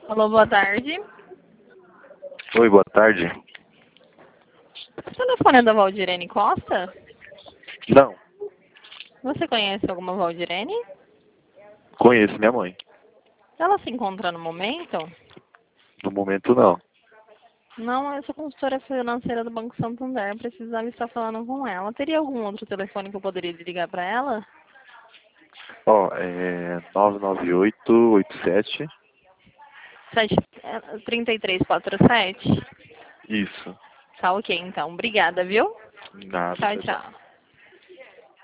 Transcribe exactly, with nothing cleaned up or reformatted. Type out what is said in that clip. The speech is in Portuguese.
Alô, boa tarde. Oi, boa tarde. O telefone é da Valdirene Costa? Não, Você conhece alguma Valdirene? conheço minha mãe. Ela se encontra no momento? No momento, não. Não, eu sou consultora financeira do Banco Santander. Precisava estar falando com ela. Teria algum outro telefone que eu poderia ligar para ela? Ó, é nove nove oito oito sete. Sete- é, trinta e três quarenta e sete? Isso. Tá ok, então. Obrigada, viu? Nada, Tchau, tchau, tchau. tchau.